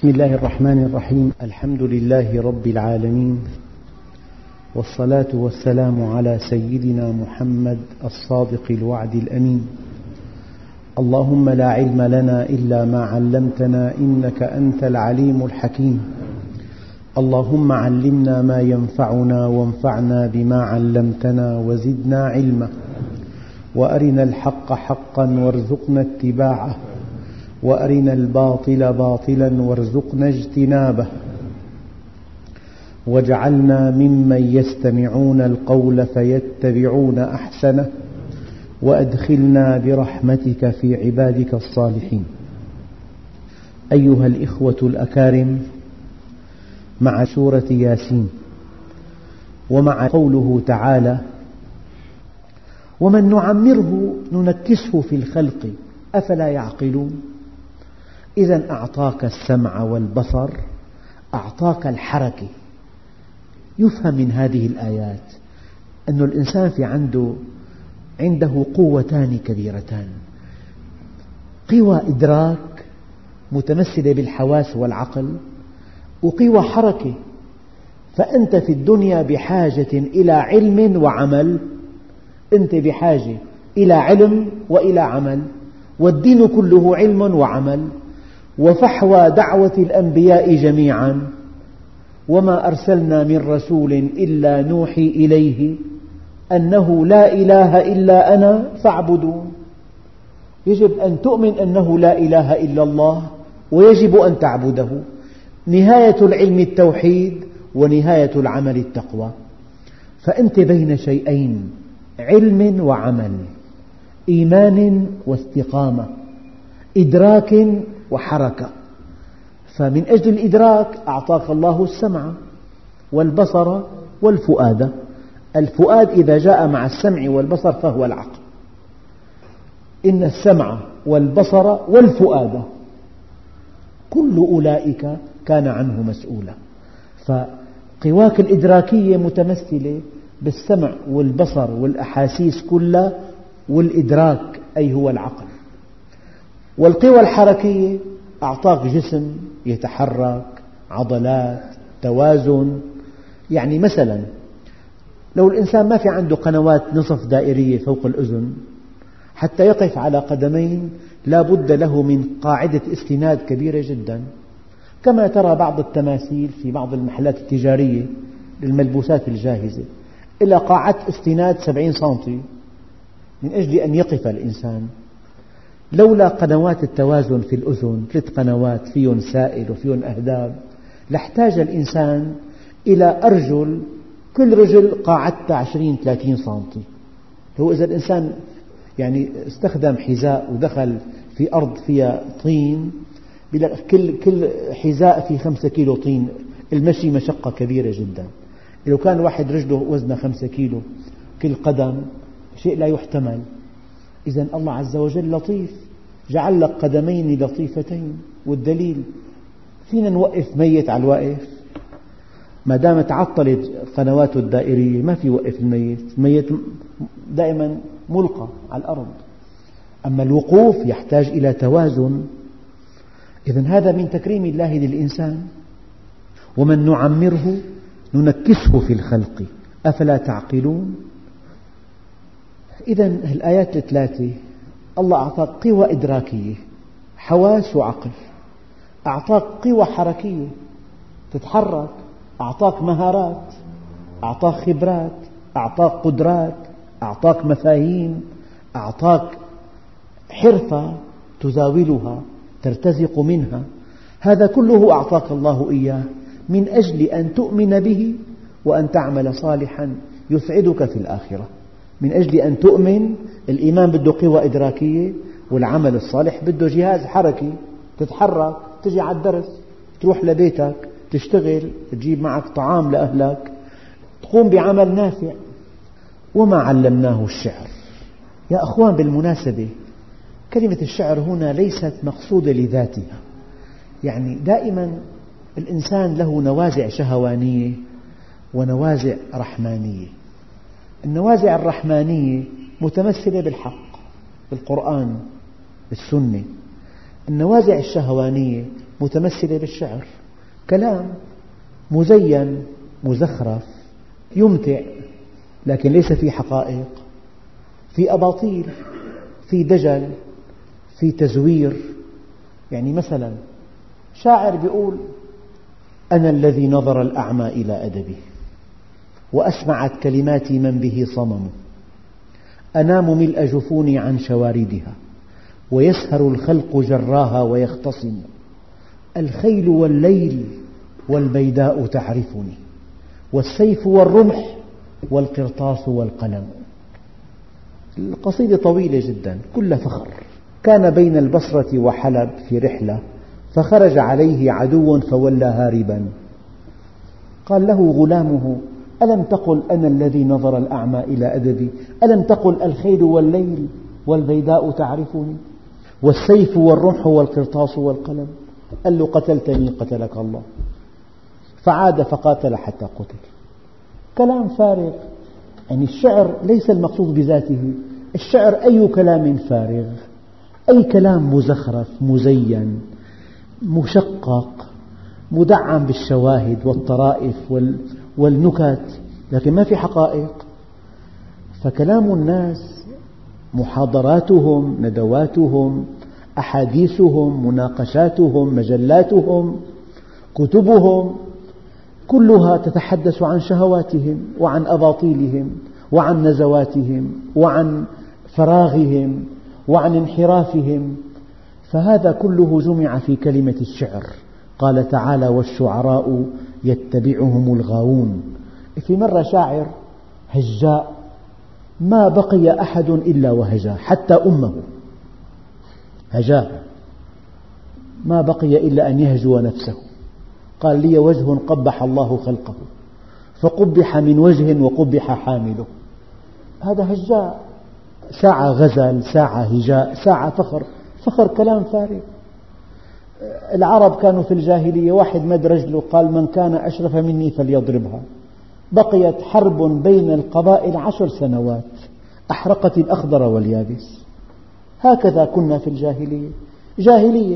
بسم الله الرحمن الرحيم. الحمد لله رب العالمين، والصلاة والسلام على سيدنا محمد الصادق الوعد الأمين. اللهم لا علم لنا إلا ما علمتنا إنك أنت العليم الحكيم. اللهم علمنا ما ينفعنا وانفعنا بما علمتنا وزدنا علما، وأرنا الحق حقا وارزقنا اتباعه، وأرنا الباطل باطلا وارزقنا اجتنابه، واجعلنا ممن يستمعون القول فيتبعون أحسنه، وأدخلنا برحمتك في عبادك الصالحين. أيها الإخوة الأكارم، مع سورة ياسين ومع قوله تعالى: ومن نعمره ننكسه في الخلق أفلا يعقلون. إذن أعطاك السمع والبصر، أعطاك الحركة. يفهم من هذه الآيات أن الإنسان عنده قوتان كبيرتان: قوى إدراك متمثلة بالحواس والعقل، وقوى حركة. فأنت في الدنيا بحاجة إلى علم وعمل، أنت بحاجة إلى علم وإلى عمل، والدين كله علم وعمل. وفحوى دعوة الأنبياء جميعا: وما أرسلنا من رسول إلا نوحي إليه أنه لا إله إلا أنا فاعبدون. يجب أن تؤمن أنه لا إله إلا الله، ويجب أن تعبده. نهاية العلم التوحيد، ونهاية العمل التقوى. فأنت بين شيئين: علم وعمل، إيمان واستقامة، إدراك وحركة. فمن أجل الإدراك أعطاك الله السمع والبصر والفؤاد. الفؤاد إذا جاء مع السمع والبصر فهو العقل. إن السمع والبصر والفؤاد كل أولئك كان عنه مسؤولا. فقواك الإدراكية متمثلة بالسمع والبصر والأحاسيس كلها، والإدراك أي هو العقل. والقوى الحركية أعطاك جسم يتحرك، عضلات، توازن. يعني مثلا لو الإنسان ما في عنده قنوات نصف دائرية فوق الأذن، حتى يقف على قدمين لا بد له من قاعدة استناد كبيرة جدا، كما ترى بعض التماثيل في بعض المحلات التجارية للملبوسات الجاهزة إلى قاعدة استناد 70 سنتي من أجل أن يقف الإنسان. لولا قنوات التوازن في الأذن، 3 قنوات فيهن سائل وفيهن أهداب، لاحتاج الإنسان إلى أرجل كل رجل قاعدتها 20-30 سنتي. هو إذا الإنسان استخدم حذاء ودخل في أرض فيها طين، كل حذاء فيه 5 كيلو طين، المشي مشقة كبيرة جدا. لو كان واحد رجله وزنه 5 كيلو كل قدم، شيء لا يحتمل. إذن الله عز وجل لطيف، جعل لك قدمين لطيفتين. والدليل فينا نوقف ميت على الواقف، ما دام تعطلت قنواته الدائرية ما في وقف الميت. الميت دائما ملقى على الأرض، أما الوقوف يحتاج إلى توازن. إذن هذا من تكريم الله للإنسان. ومن نعمره ننكسه في الخلق أفلا تعقلون. إذن الآيات الثلاثة الله أعطاك قوى إدراكية، حواس وعقل، أعطاك قوى حركية تتحرك، أعطاك مهارات، أعطاك خبرات، أعطاك قدرات، أعطاك مفاهيم، أعطاك حرفة تزاولها ترتزق منها. هذا كله أعطاك الله إياه من أجل أن تؤمن به وأن تعمل صالحا يسعدك في الآخرة. من أجل أن تؤمن، الإيمان بده قوى إدراكية، والعمل الصالح بده جهاز حركي تتحرك، تجي على الدرس، تروح لبيتك، تشتغل، تجيب معك طعام لأهلك، تقوم بعمل نافع. وما علمناه الشعر. يا أخوان، بالمناسبة كلمة الشعر هنا ليست مقصودة لذاتها. دائما الإنسان له نوازع شهوانية ونوازع رحمانية. النوازع الرحمانية متمثلة بالحق، بالقرآن، بالسنة. النوازع الشهوانية متمثلة بالشعر، كلام مزين مزخرف يمتع، لكن ليس في حقائق، في أباطيل، في دجل، في تزوير. يعني مثلا شاعر يقول: أنا الذي نظر الأعمى إلى أدبه، وأسمعت كلماتي من به صمم، أنام ملء جفوني عن شواردها، ويسهر الخلق جراها ويختصم، الخيل والليل والبيداء تعرفني، والسيف والرمح والقرطاس والقلم. القصيدة طويلة جدا كلها فخر. كان بين البصرة وحلب في رحلة، فخرج عليه عدو فولى هاربا، قال له غلامه: ألم تقل أنا الذي نظر الأعمى إلى أدبي؟ ألم تقل الخيل والليل والبيداء تعرفني، والسيف والرمح والقرطاس والقلم؟ قال له: قتلتني قتلك الله. فعاد فقاتل حتى قتل. كلام فارغ. يعني الشعر ليس المقصود بذاته، الشعر أي كلام فارغ، أي كلام مزخرف مزين مشقق مدعم بالشواهد والطرائف والنكت، لكن ما في حقائق. فكلام الناس، محاضراتهم، ندواتهم، أحاديثهم، مناقشاتهم، مجلاتهم، كتبهم، كلها تتحدث عن شهواتهم وعن أباطيلهم وعن نزواتهم وعن فراغهم وعن انحرافهم. فهذا كله جمع في كلمة الشعر. قال تعالى: والشعراء يتبعهم الغاوون. في مرة شاعر هجاء ما بقي أحد إلا وهجاه، حتى أمه هجاه، ما بقي إلا أن يهجو نفسه. قال: لي وجه قبح الله خلقه، فقبح من وجه وقبح حامله. هذا هجاء، ساعة غزل، ساعة هجاء، ساعة فخر. فخر كلام فارغ. العرب كانوا في الجاهلية واحد مد رجله قال: من كان أشرف مني فليضربها. بقيت حرب بين القبائل 10 سنوات، أحرقت الأخضر واليابس. هكذا كنا في الجاهلية، جاهلية،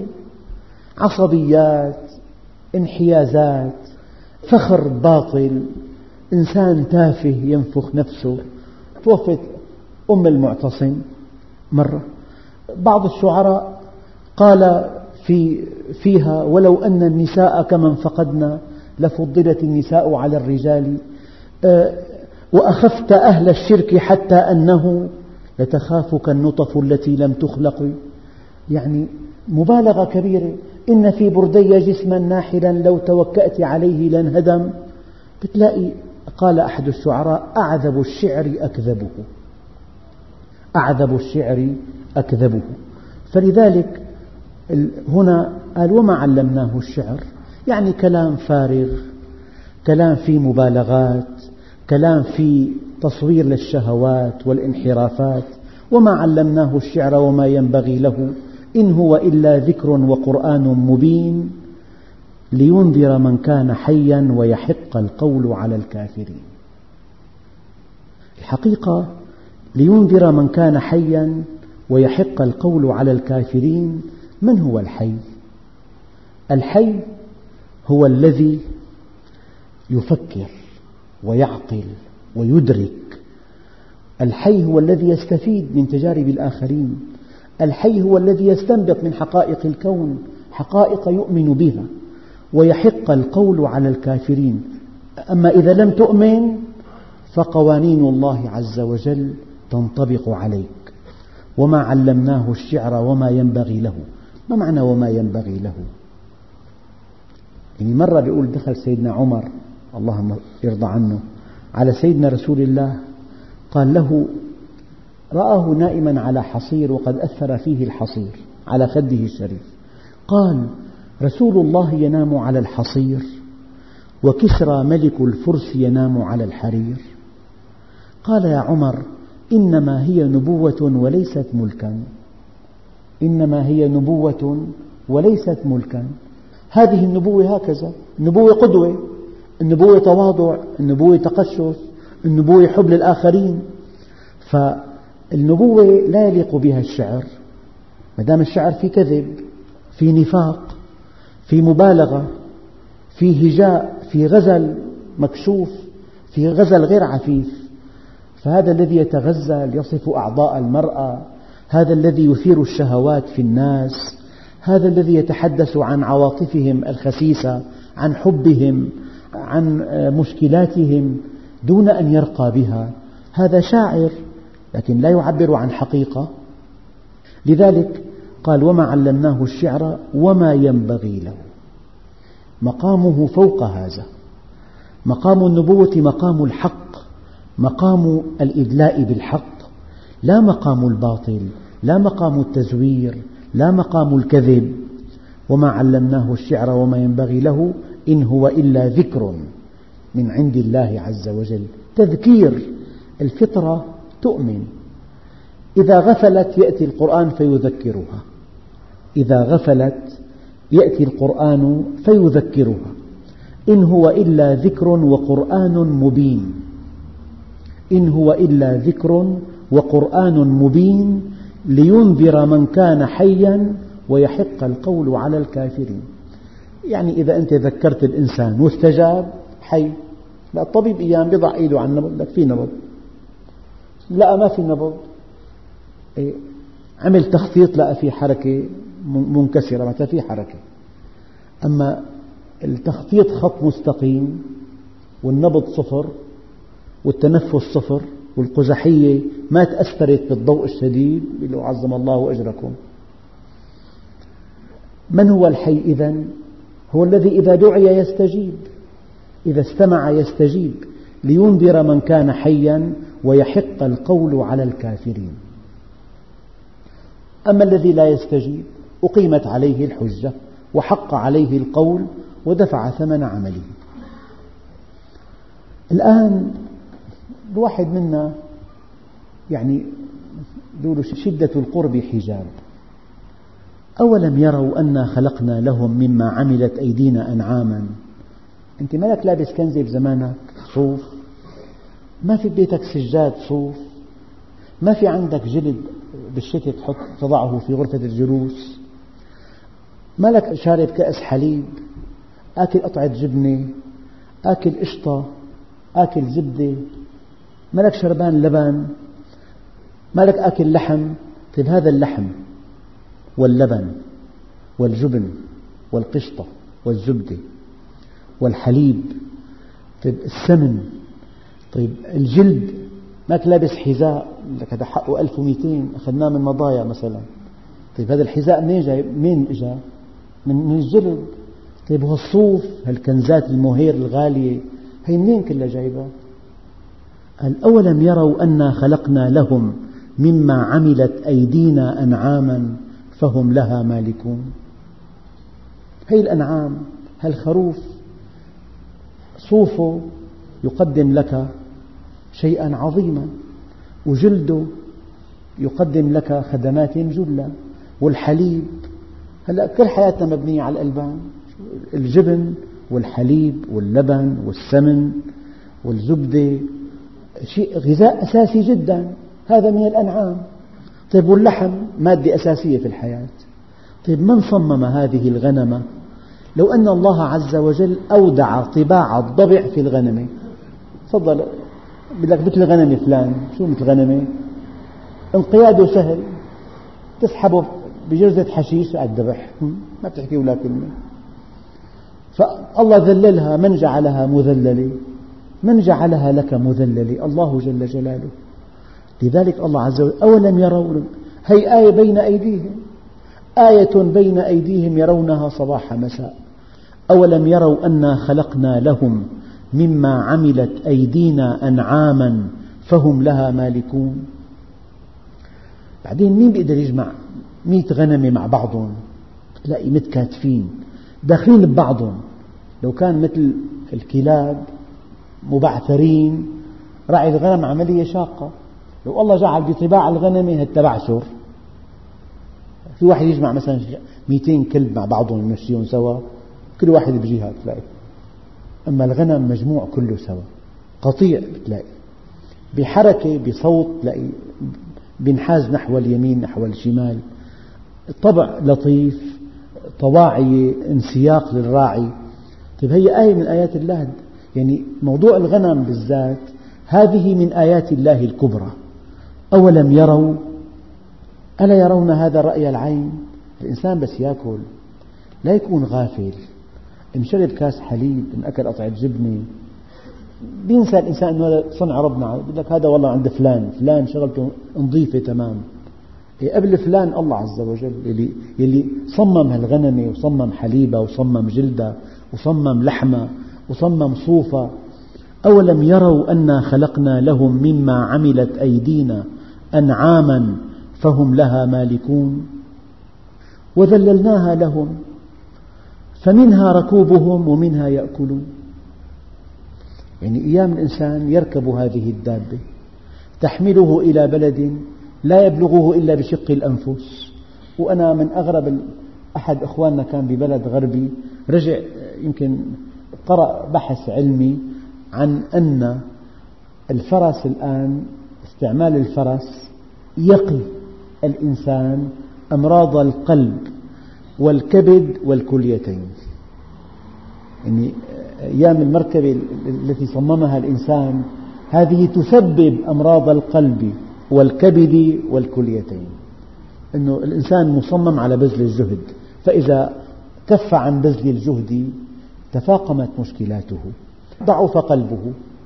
عصبيات، انحيازات، فخر باطل، إنسان تافه ينفخ نفسه. توفت أم المعتصم مرة، بعض الشعراء قال فيها: ولو أن النساء كمن فقدنا لفضلت النساء على الرجال، وأخفت أهل الشرك حتى أنه لتخافك النطف التي لم تخلق. يعني مبالغة كبيرة. إن في بردي جسما ناحلا لو توكأت عليه لانهدم. بتلاقي قال أحد الشعراء: أعذب الشعر أكذبه، أعذب الشعر أكذبه. فلذلك هنا قال: وما علمناه الشعر. يعني كلام فارغ، كلام فيه مبالغات، كلام فيه تصوير للشهوات والانحرافات. وما علمناه الشعر وما ينبغي له، إن هو إلا ذكر وقرآن مبين لينذر من كان حيا ويحق القول على الكافرين. الحقيقة لينذر من كان حيا ويحق القول على الكافرين. من هو الحي؟ الحي هو الذي يفكر ويعقل ويدرك. الحي هو الذي يستفيد من تجارب الآخرين. الحي هو الذي يستنبط من حقائق الكون حقائق يؤمن بها. ويحق القول على الكافرين. أما إذا لم تؤمن فقوانين الله عز وجل تنطبق عليك. وما علمناه الشعر وما ينبغي له. ما معنى وما ينبغي له؟ يعني مرة بيقول دخل سيدنا عمر اللهم يرضى عنه على سيدنا رسول الله، قال له: رآه نائما على حصير وقد أثر فيه الحصير على خده الشريف. قال: رسول الله ينام على الحصير وكسرى ملك الفرس ينام على الحرير. قال: يا عمر إنما هي نبوة وليست ملكا، إنما هي نبوة وليست ملكا. هذه النبوة هكذا، النبوة قدوة، النبوة تواضع، النبوة تقشف، النبوة حب للآخرين. فالنبوة لا يليق بها الشعر، ما دام الشعر في كذب، في نفاق، في مبالغة، في هجاء، في غزل مكشوف، في غزل غير عفيف. فهذا الذي يتغزل يصف أعضاء المرأة، هذا الذي يثير الشهوات في الناس، هذا الذي يتحدث عن عواطفهم الخسيسة، عن حبهم، عن مشكلاتهم دون أن يرقى بها. هذا شاعر لكن لا يعبر عن حقيقة. لذلك قال: وما علمناه الشعر وما ينبغي له. مقامه فوق هذا، مقام النبوة مقام الحق، مقام الإدلاء بالحق، لا مقام الباطل، لا مقام التزوير، لا مقام الكذب. وما علمناه الشعر وما ينبغي له إن هو إلا ذكر من عند الله عز وجل. تذكير. الفطرة تؤمن، إذا غفلت يأتي القرآن فيذكرها، إذا غفلت يأتي القرآن فيذكرها. إن هو إلا ذكر وقرآن مبين، إن هو إلا ذكر وقرآن مبين لينذر من كان حيا ويحق القول على الكافرين. يعني إذا أنت ذكرت الإنسان واستجاب حي، لا الطبيب أيام بضع إيده عن النبض، لك في نبض، لا ما في نبض، عمل تخطيط لقى في حركة منكسرة، معناتها في حركة. أما التخطيط خط مستقيم والنبض صفر والتنفس صفر والقزحية ما تأثرت بالضوء الشديد، يقول عظم الله أجركم. من هو الحي إذن؟ هو الذي إذا دعي يستجيب، إذا استمع يستجيب، لينذر من كان حيا ويحق القول على الكافرين. أما الذي لا يستجيب أقيمت عليه الحجة وحق عليه القول ودفع ثمن عمله. الآن الواحد منا يعني يقول شدة القرب حجاب. أولم يروا أنا خلقنا لهم مما عملت أيدينا أنعاما. أنت مالك لابس كنزة بزمانك صوف، ما في بيتك سجاد صوف، ما في عندك جلد بالشتاء تضعه في غرفة الجلوس، مالك شارب كأس حليب، آكل قطعة جبنة، آكل قشطة، آكل زبدة، مالك شربان لبن، مالك آكل لحم. طيب هذا اللحم واللبن والجبن والقشطة والزبدة والحليب، طيب السمن، طيب الجلد، مالك لابس حذاء لك هذا حقه 1200 أخذناه من مضايا مثلا. طيب هذا الحذاء منين جاي؟ منين إجا؟ من الجلد. طيب هالصوف، هالكنزات المهير الغالية هي منين كلها جايبة؟ قال: أولم يروا أنا خلقنا لهم مما عملت أيدينا أنعاما فهم لها مالكون. هي الأنعام، هالخروف صوفه يقدم لك شيئا عظيما، وجلده يقدم لك خدمات جلة، والحليب. هلأ كل حياتنا مبنية على الألبان، الجبن والحليب واللبن والسمن والزبدة شيء غذاء أساسي جدا، هذا من الأنعام. طيب واللحم مادة أساسية في الحياة. طيب من صمم هذه الغنمة؟ لو أن الله عز وجل أودع طباع الضبع في الغنمة، تفضل بدك مثل غنمة فلان، شو مثل غنمة؟ انقياده سهل، تسحبه بجرزة حشيش على الذبح، ما بتحكي ولا كلمة. فالله ذللها، من جعلها مذللة؟ من جعلها لك مذللة؟ الله جل جلاله. لذلك الله عز وجل: أولم يروا، هي آية بين أيديهم، آية بين أيديهم يرونها صباح مساء. أولم يروا أنا خلقنا لهم مما عملت أيدينا أنعاما فهم لها مالكون. بعدين مين بيقدر يجمع 100 غنمة مع بعضهم؟ تلاقي متكاتفين داخلين ببعضهم. لو كان مثل الكلاب مبعثرين، رعي الغنم عملية شاقة. لو الله جعل بطباع الغنم التبعثر، في واحد يجمع مثلا 200 كلب مع بعضهم يمشيهم سوا، كل واحد بجهة تلاقي. أما الغنم مجموع كله سوا، قطيع بتلاقي بحركة بصوت، تلاقي بينحاز نحو اليمين نحو الشمال، الطبع لطيف، طواعية انسياق للراعي. طيب هي آية من آيات الله، يعني موضوع الغنم بالذات هذه من آيات الله الكبرى. أولم يروا، ألا يرون هذا رأي العين؟ الإنسان بس يأكل لا يكون غافل، إن شرب كاس حليب، إن أكل قطعة جبنة، بينسى الإنسان أنه هذا صنع ربنا. يقول لك هذا والله عند فلان شغلته نظيفة تمام. قبل فلان الله عز وجل يلي صمم هالغنمة وصمم حليبة وصمم جلدة وصمم لحمة وصمم صوفة. أولم يروا أنا خلقنا لهم مما عملت أيدينا أنعاما فهم لها مالكون وذللناها لهم فمنها ركوبهم ومنها يأكلون. يعني أيام الإنسان يركب هذه الدابة تحمله إلى بلد لا يبلغه إلا بشق الأنفس. وأنا من أغرب، أحد إخواننا كان ببلد غربي، رجع يمكن قرأ بحث علمي عن أن الفرس الآن، استعمال الفرس يقي الإنسان أمراض القلب والكبد والكليتين. يعني أيام المركبة التي صممها الإنسان هذه تسبب أمراض القلب والكبد والكليتين. أنه الإنسان مصمم على بذل الجهد، فإذا كف عن بذل الجهد تفاقمت مشكلاته، ضعف قلبه،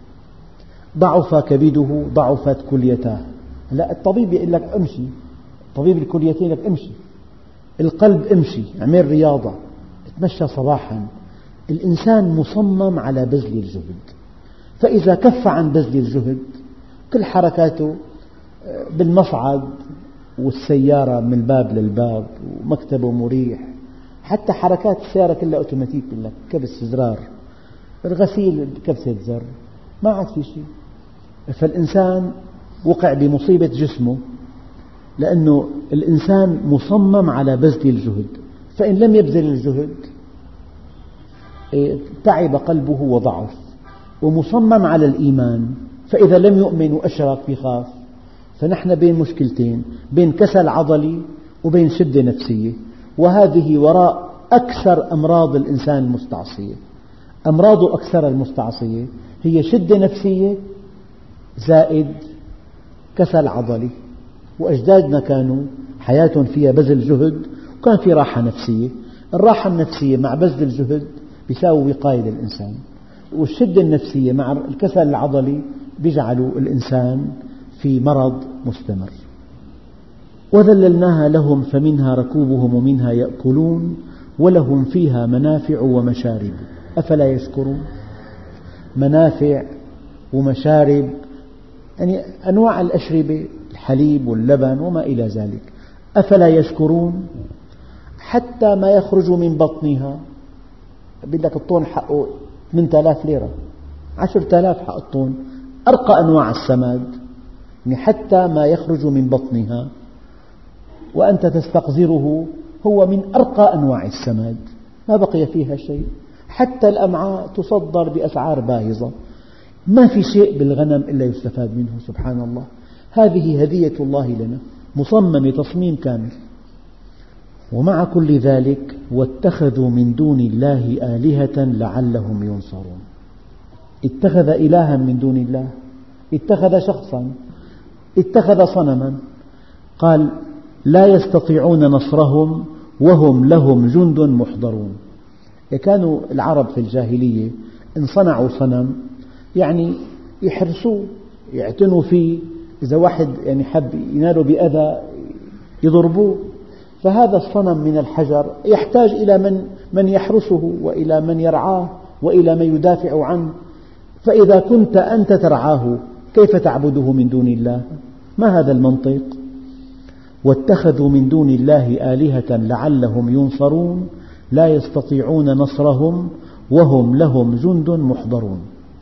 ضعف كبده، ضعفت كليتاه. لا، الطبيب يقول لك امشي، طبيب الكليتين لك امشي، القلب امشي، اعمل رياضة، اتمشى صباحا. الإنسان مصمم على بذل الجهد، فإذا كف عن بذل الجهد كل حركاته بالمصعد والسيارة من الباب للباب ومكتبه مريح، حتى حركات السيارة كلها أوتوماتيك، لك كبس زرار، الغسيل كبسة زر، ما عاد في شيء. فالإنسان وقع بمصيبة جسمه لأنه الإنسان مصمم على بذل الجهد، فإن لم يبذل الجهد تعب قلبه وضعف. ومصمم على الإيمان، فإذا لم يؤمن وأشرك بخاف. فنحن بين مشكلتين، بين كسل عضلي وبين شدة نفسية، وهذه وراء أكثر أمراض الإنسان المستعصية. أمراضه أكثر المستعصية هي شدة نفسية زائد كسل عضلي. وأجدادنا كانوا حياتهم فيها بذل جهد وكان في راحة نفسية. الراحة النفسية مع بذل الجهد بيساوي وقاية للإنسان، والشدة النفسية مع الكسل العضلي بيجعلوا الإنسان في مرض مستمر. وذللناها لهم فمنها ركوبهم ومنها يأكلون ولهم فيها منافع ومشارب أفلا يشكرون. منافع ومشارب يعني أنواع الأشربة، الحليب واللبن وما إلى ذلك. أفلا يشكرون. حتى ما يخرج من بطنها، بدك الطون حقه 8000 ليرة، 10,000 حق الطون، أرقى أنواع السماد. يعني حتى ما يخرج من بطنها وأنت تستقذره هو من أرقى أنواع السماد، ما بقي فيها شيء. حتى الأمعاء تصدر بأسعار باهظة، ما في شيء بالغنم إلا يستفاد منه. سبحان الله، هذه هدية الله لنا مصممة تصميم كامل. ومع كل ذلك واتخذوا من دون الله آلهة لعلهم ينصرون. اتخذ إلها من دون الله، اتخذ شخصا، اتخذ صنما. قال لا يستطيعون نصرهم وهم لهم جند محضرون. كانوا العرب في الجاهلية إن صنعوا صنم يعني يحرسوه، يعتنوا فيه، إذا واحد يعني حب ينالوا بأذى يضربوه. فهذا الصنم من الحجر يحتاج إلى من يحرسه وإلى من يرعاه وإلى من يدافع عنه. فإذا كنت أنت ترعاه كيف تعبده من دون الله؟ ما هذا المنطق؟ واتخذوا من دون الله آلهة لعلهم ينصرون لا يستطيعون نصرهم وهم لهم جند محضرون.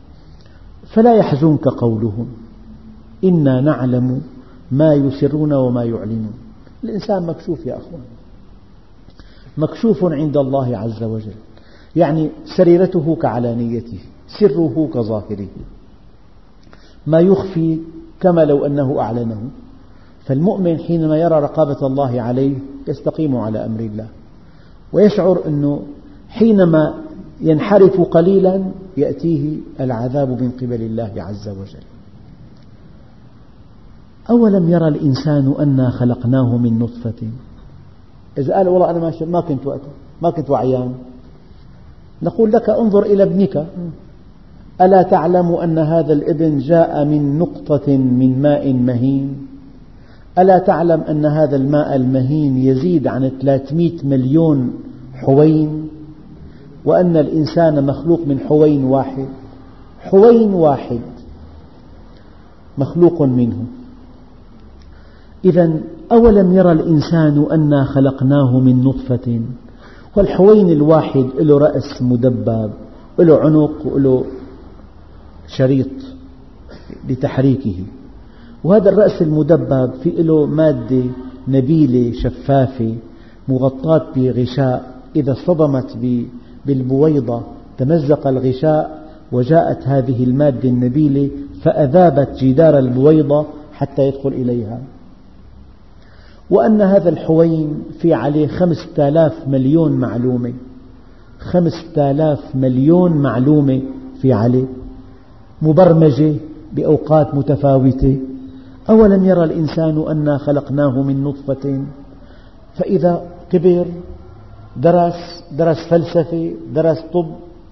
فلا يحزنك قولهم إنا نعلم ما يسرون وما يعلنون. الإنسان مكشوف يا أخوان، مكشوف عند الله عز وجل، يعني سريرته كعلانيته، سره كظاهره، ما يخفي كما لو أنه أعلنه. فالمؤمن حينما يرى رقابة الله عليه يستقيم على أمر الله، ويشعر أنه حينما ينحرف قليلا يأتيه العذاب من قبل الله عز وجل. أولم يرى الإنسان أنا خلقناه من نطفة. إذا قال والله أنا ما كنت وعيان، نقول لك انظر إلى ابنك، ألا تعلم أن هذا الابن جاء من نقطة من ماء مهين؟ ألا تعلم أن هذا الماء المهين يزيد عن 300 مليون حوين، وأن الإنسان مخلوق من حوين واحد، حوين واحد مخلوق منه. إذن أولم يرى الإنسان أنا خلقناه من نطفة، والحوين الواحد له رأس مدبب وله عنق وله شريط لتحريكه، وهذا الرأس المدبب في له مادة نبيلة شفافة مغطاة بغشاء، إذا اصطدمت بالبويضة تمزق الغشاء وجاءت هذه المادة النبيلة فأذابت جدار البويضة حتى يدخل إليها. وأن هذا الحوين في عليه 5000 مليون معلومة، 5000 مليون معلومة في عليه مبرمجة بأوقات متفاوتة. أولم يرى الإنسان أنا خلقناه من نطفة، فإذا كبر درس فلسفة، درس طب،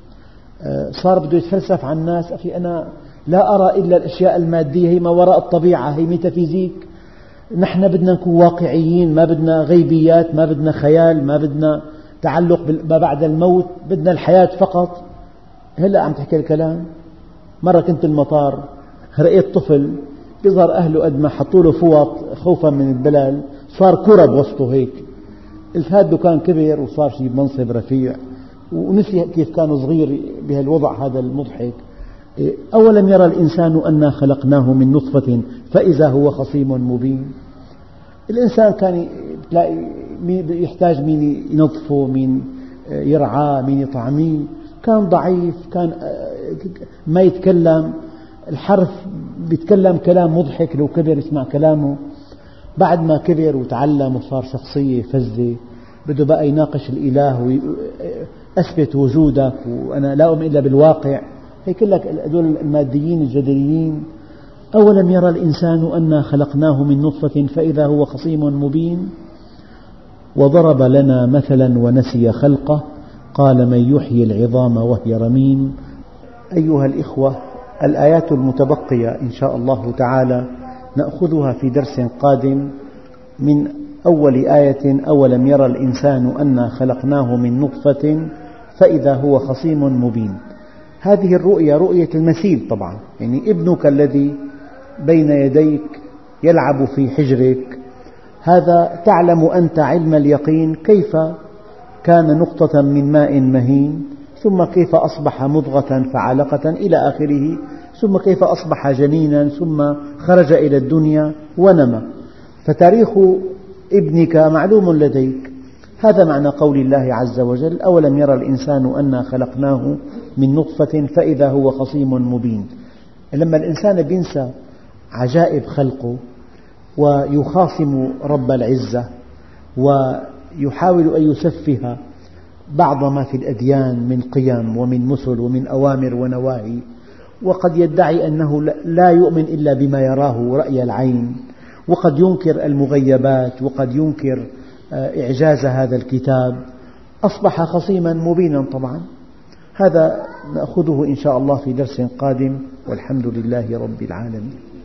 صار بده يتفلسف عن الناس. أخي أنا لا أرى إلا الأشياء المادية، هي ما وراء الطبيعة، هي ميتافيزيك. نحن بدنا نكون واقعيين، ما بدنا غيبيات، ما بدنا خيال، ما بدنا تعلق بما بعد الموت، بدنا الحياة فقط. هلأ عم تحكي الكلام. مرة كنت المطار رأيت طفل يظهر أهله قد ما حطوا له فوط خوفا من البلال، صار كرة بوسطه هيك. قلت هذا كان كبر وصار شيء منصب رفيع، ونسي كيف كان صغير بهالوضع هذا المضحك. أولم يرى الإنسان أنا خلقناه من نطفة فإذا هو خصيم مبين. الإنسان كان يحتاج مين ينظفه، مين يرعاه، مين يطعميه، كان ضعيف، كان ما يتكلم، الحرف بيتكلم كلام مضحك. لو كبر يسمع كلامه. بعد ما كبر وتعلم وصار شخصية فذة بده بقى يناقش الإله وأثبت وجودك وأنا لا أؤمن إلا بالواقع. هي كلها هذول الماديين الجدليين. أولم يرى الإنسان أنا خلقناه من نطفة فإذا هو خصيم مبين. وضرب لنا مثلا ونسي خلقه قال من يحيي العظام وهي رميم. أيها الإخوة، الآيات المتبقية إن شاء الله تعالى نأخذها في درس قادم من أول آية أولم يرى الإنسان أنا خلقناه من نطفة فإذا هو خصيم مبين. هذه الرؤية رؤية المثيل طبعا، يعني ابنك الذي بين يديك يلعب في حجرك، هذا تعلم أنت علم اليقين كيف كان نقطة من ماء مهين، ثم كيف أصبح مضغة فعلقة إلى آخره، ثم كيف أصبح جنينا، ثم خرج إلى الدنيا ونمى. فتاريخ ابنك معلوم لديك. هذا معنى قول الله عز وجل أولم يرى الإنسان أنا خلقناه من نطفة فإذا هو خصيم مبين. لما الإنسان بينسى عجائب خلقه ويخاصم رب العزة ويحاول أن يسفه بعض ما في الأديان من قيم ومن مثل ومن أوامر ونواهي، وقد يدعي أنه لا يؤمن إلا بما يراه رأي العين، وقد ينكر المغيبات، وقد ينكر إعجاز هذا الكتاب، أصبح خصيما مبينا طبعا. هذا نأخذه إن شاء الله في درس قادم، والحمد لله رب العالمين.